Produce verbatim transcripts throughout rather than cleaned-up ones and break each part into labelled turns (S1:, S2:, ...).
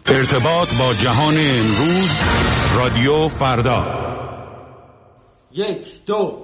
S1: ارتباط با جهان امروز، رادیو فردا.
S2: یک دو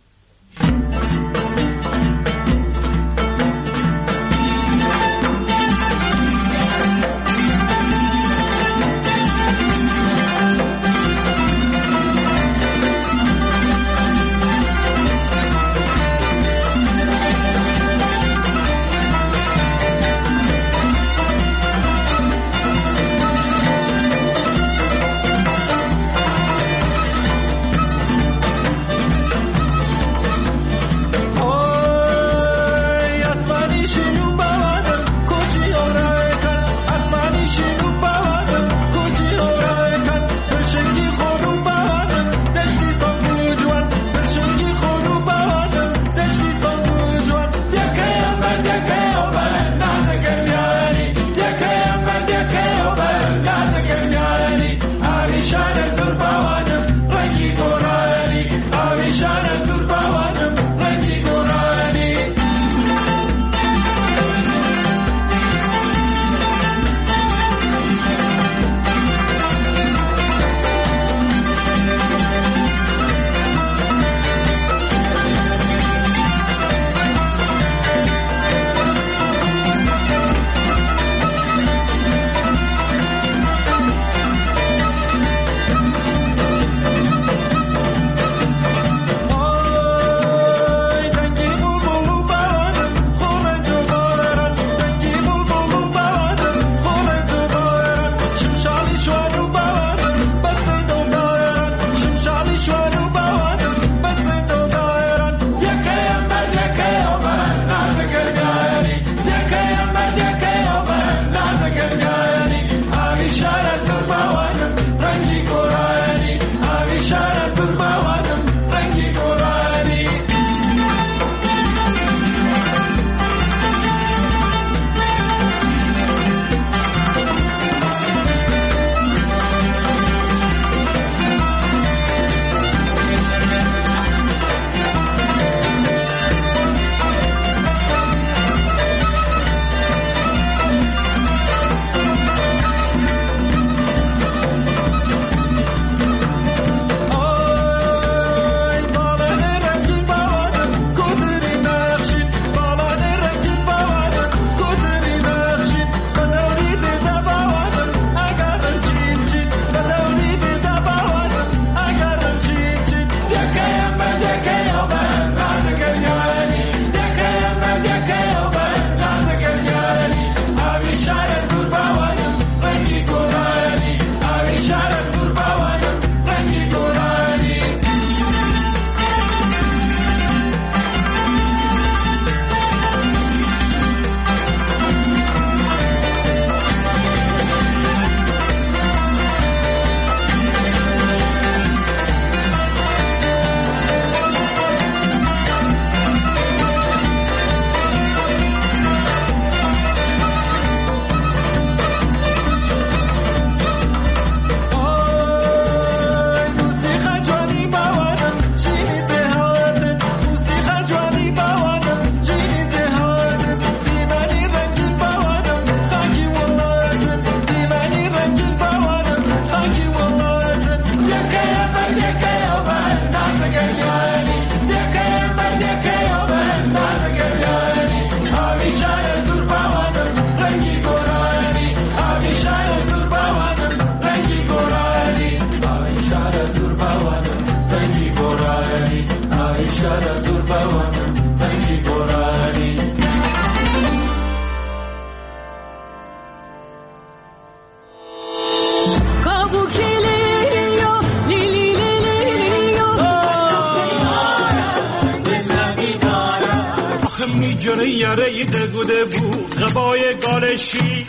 S3: یاره دگوده بود غبای گالشی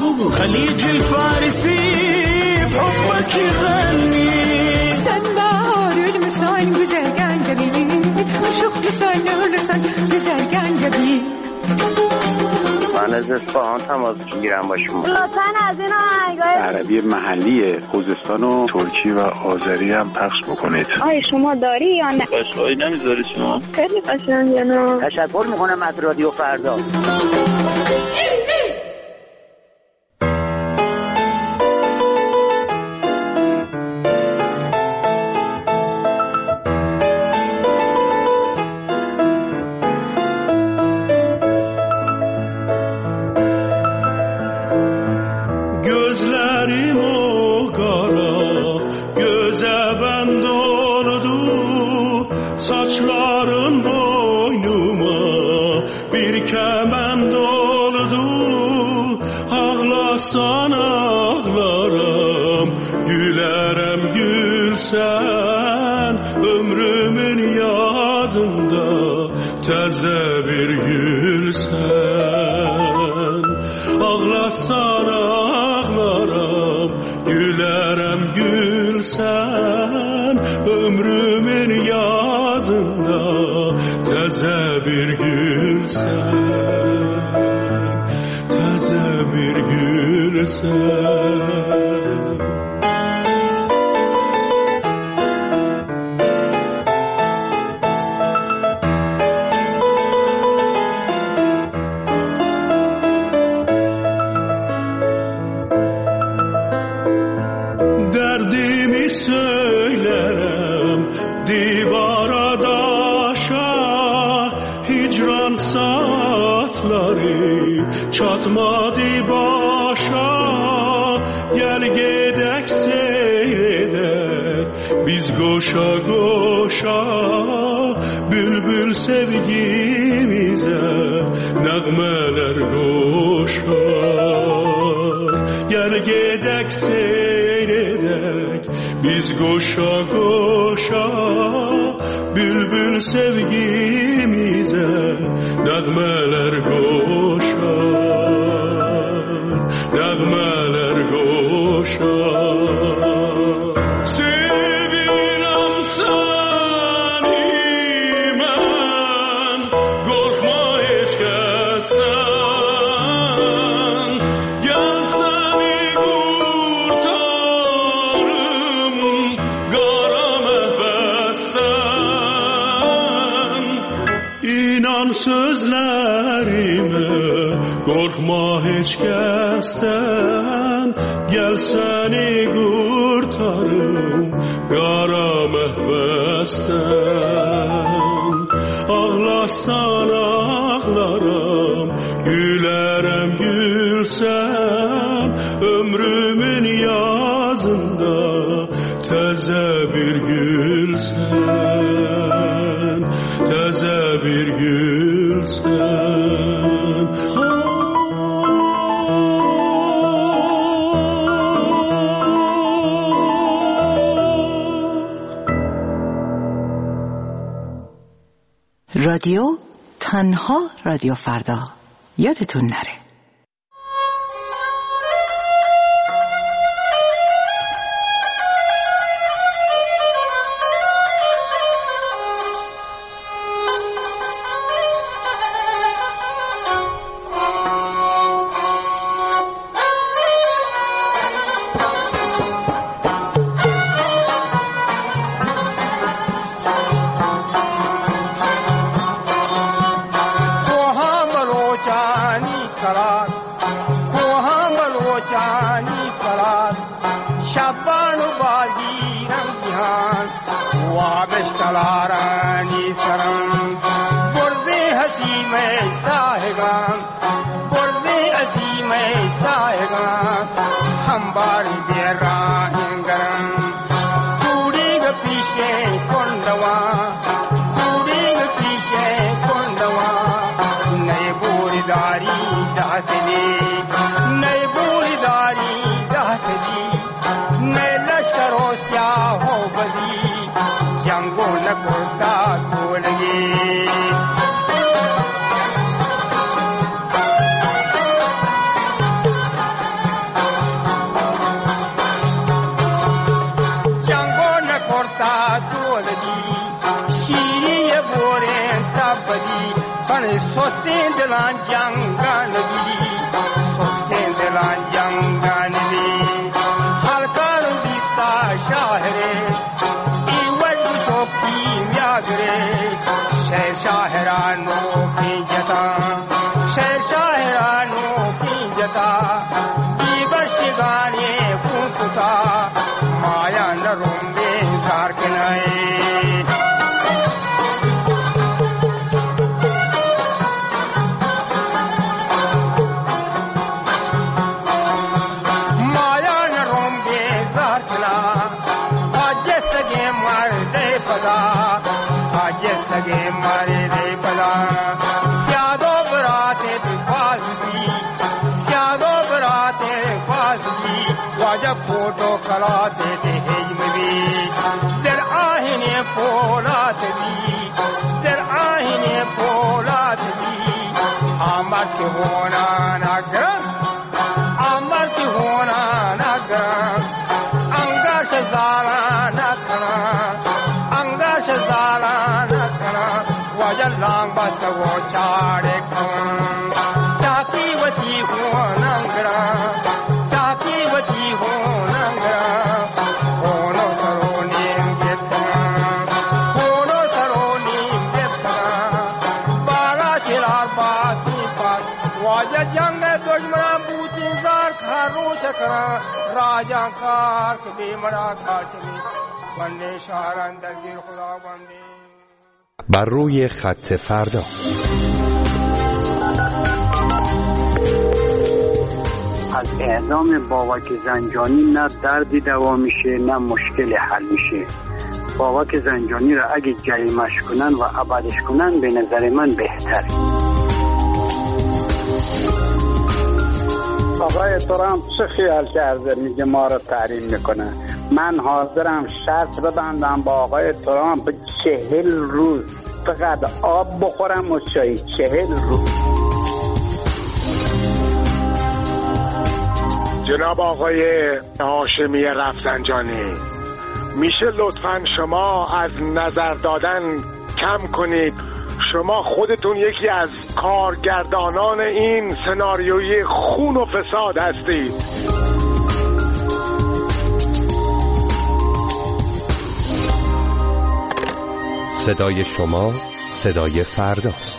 S3: خلیج فارسی حبکی غنی
S4: sen bahar ölmüşsen güzel gencebi uşuqlusan ölürsen güzel gencebi
S5: من از اصفهان تماس میگیرم با شما.
S6: لطفاً از این آهنگای
S7: عربی محلی خوزستان و ترکی و آذری هم پخش بکنید.
S6: آیا شما داری یا نه؟
S5: قشنگی نمیذاری شما؟
S6: خیلی قشنگه نه.
S5: تشکر میکنم از رادیو فردا.
S3: saçların boynuma bir kemend oldu. Ağlasan ağlarım, gülerem gülsen, ömrümün yazında təzə bir gülsen. Ağlasan ağlarım, gülerem gülsen, ömrümün yazında təzə bir gülsen, təzə bir gülsen. Derdimi söylerim divara daşa, hicran saatleri çatmadı başa. Gel gedek seyredek biz koşa koşa, bülbül sevgimize nəğmələr koşar. Gel gedek seyredek biz koşa koşa, bülbül sevgimize nəğmələr koşar, nəğmələr koşar. Sevirəm səni mən, qorxma heç kəsdən, gəl səni qurtarım qara məhbəsdən. İnan sözlərimə, qorxma heç kəsdən, gəl səni qurtarım qara məhbəsdən. Ağlasan ağlaram, gülərəm gülsən, ömrümün yazında təzə bir gülsən, təzə bir gülsən.
S8: رادیو تنها رادیو فردا، یادتون نره.
S9: I just کوتو کلات هی می در آهن پولات بی در آهن پولات بی آمد که هونا نگرم آمد که هونا نگرم انگاش زالا نکنم انگاش زالا نکنم وجل لانگ بست و چاره کنم تاکی وطی هونا نگرم تاکی وطی هونا نگرم هونو ترونیم گتنم هونو ترونیم گتنم بالا چرار باسی پاس واجه جنگ دشمنان بوچین زار کارو چکران راجان کار کبھی مرا کار چلی بندے شهران درگیر خدا بندے.
S1: بر روی خط فردا.
S5: از اعدام بابک زنجانی نه دردی دوا میشه نه مشکل حل میشه. بابک زنجانی را اگه جریمش کنن و ابدش کنن به نظر من بهتره.
S10: آقای ترامپ چه خیال کرده میگه ما رو تحریم میکنه؟ من حاضرم شرط ببندم با آقای ترامپ چهل روز فقط آب بخورم و چای. چهل روز.
S11: جناب آقای هاشمی رفسنجانی، میشه لطفاً شما از نظر دادن کم کنید؟ شما خودتون یکی از کارگردانان این سناریوی خون و فساد هستید.
S1: صدای شما صدای فرداست.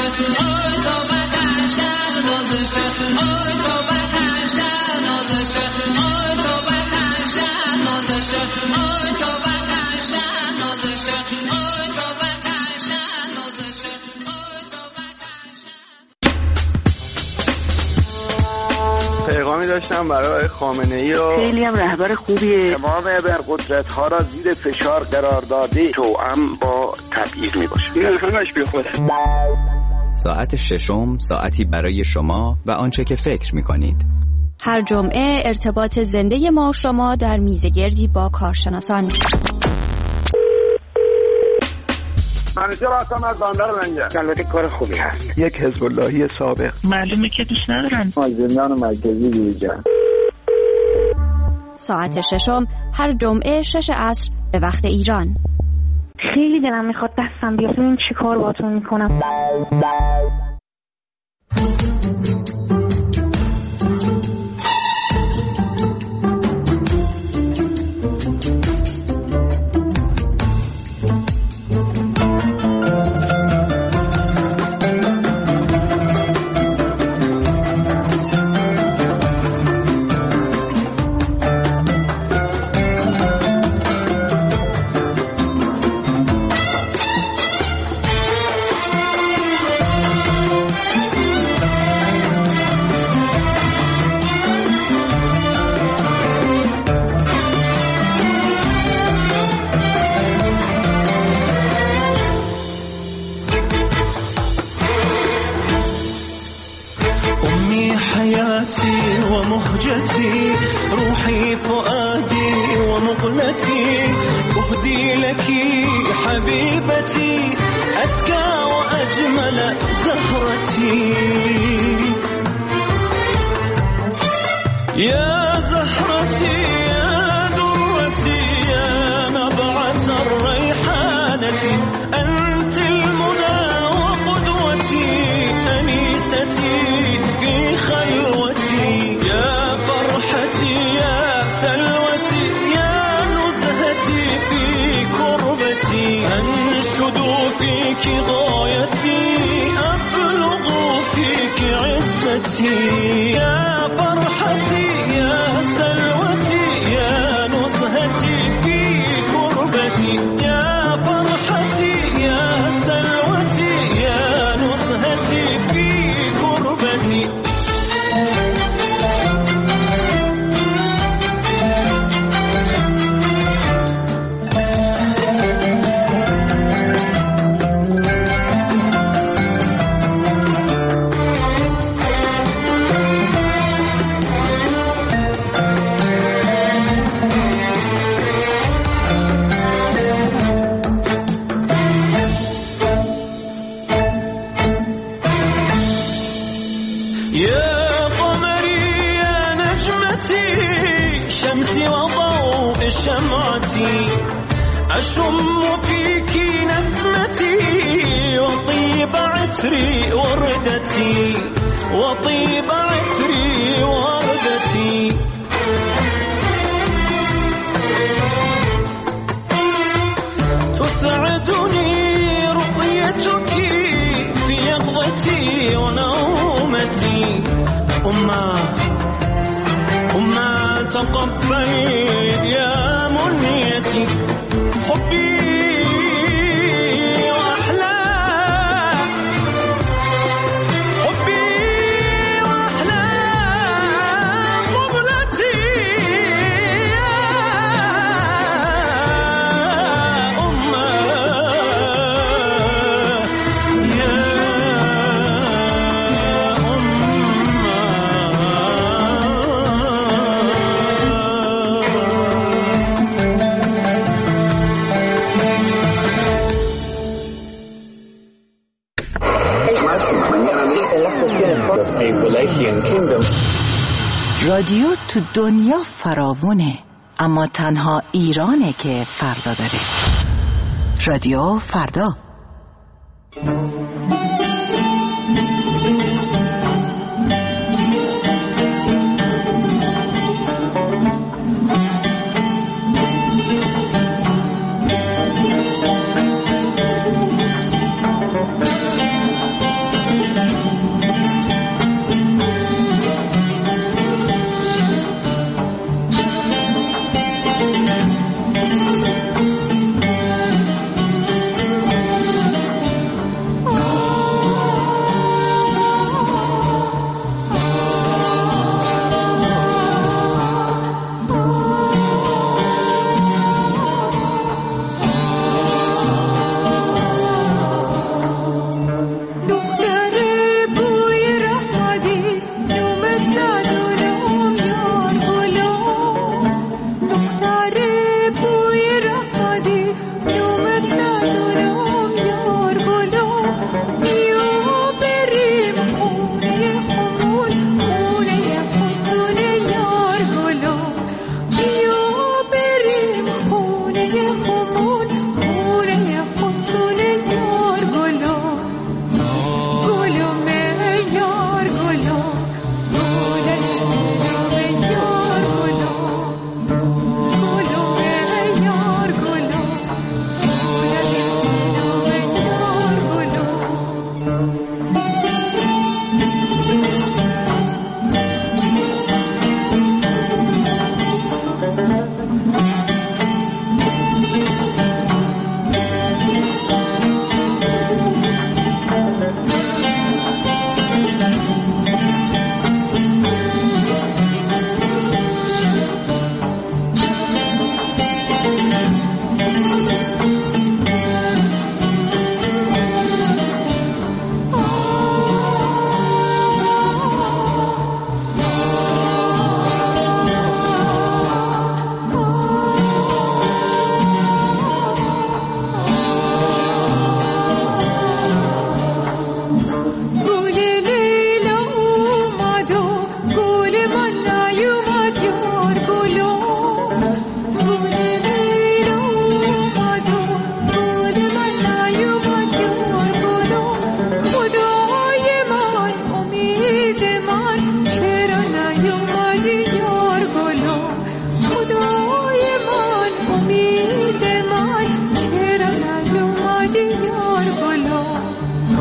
S12: آی تو وطن شهر نازشه آی تو وطن شهر نازشه آی تو وطن شهر نازشه آی تو وطن شهر نازشه آی تو وطن شهر نازشه آی تو وطن شهر.
S13: پیغامی داشتم برای خامنه ای و
S14: خیلی هم رهبر خوبیه.
S13: تمام ابرقدرت ها را زیر فشار قرار داده توأم با تبعیض می باشه. این همش بی خوده.
S15: ساعت ششم ساعتی برای شما و آنچه که فکر می کنید.
S16: هر جمعه ارتباط زنده ما شما در میزگردی با کارشناسان.
S13: منیجر هستم از بندر لنگر. البته کار خوبی هست. یک حزب اللهی سابق.
S14: معلومه که دوست ندارن.
S13: از زندان مرکزی دیجا.
S16: ساعت ششم هر جمعه شش عصر به وقت ایران.
S6: خیلی دلم میخواد دستم بیاد ببینم چی کار باهاتون میکنم.
S3: ومهجتي روحي فؤادي ومقلتي أهدي لك حبيبتي أزكى وأجمل زهرتي يا زهرتي يا درتي يا نبعة الريحانة أنت المنى وقدوتي أنيستي في خلوتي يا فرحتي يا سلوتي يا نزهتي في كربتي أنشد فيك غايتي أبلغ فيك عزتي يا فرحتي يا سلوتي يا نزهتي في كربتي يا فرحتي يا سلوتي يا نزهتي في كربتي يا قمري يا نجمتي شمسي وضوء شمعتي أشم فيك نسمتي وطيب عطري وردتي وطيب عطري وردتي تسعدني رؤيتك في يقظتي ونومتي أما أما تقبل يا منيتي حبي وأحلى حبي وأحلى قبلتي يا أمة يا
S8: رادیو تو دنیا فراوونه، اما تنها ایرانه که فردا داره. رادیو فردا.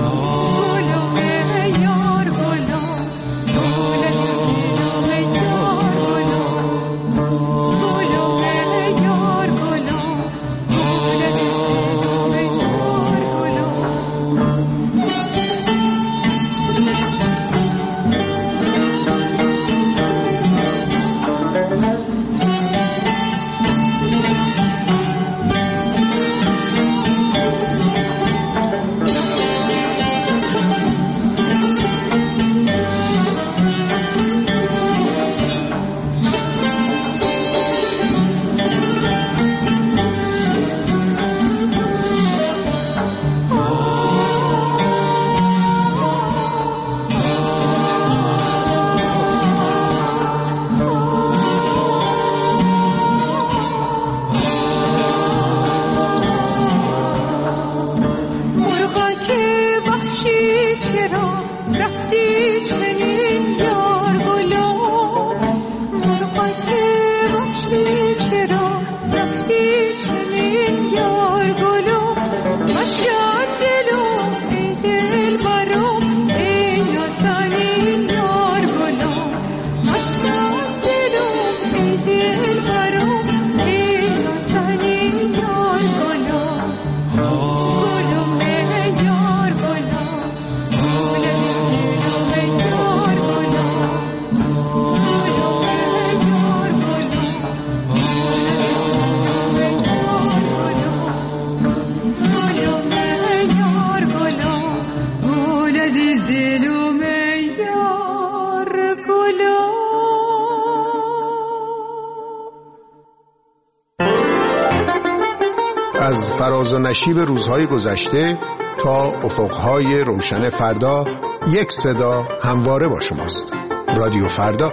S17: از فراز و نشیب روزهای گذشته تا افقهای روشن فردا، یک صدا همواره با شماست. رادیو فردا.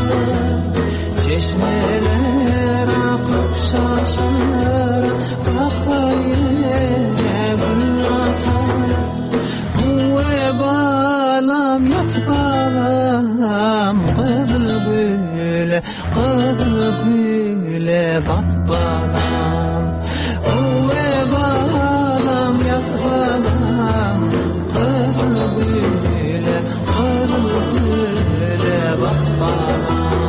S3: چشمه‌ler akıp şaşır kahveye gül atar Ve balam yat balam Kızıl güle kızıl güle bat balam Ve balam yat balam Kızıl güle kızıl güle bat balam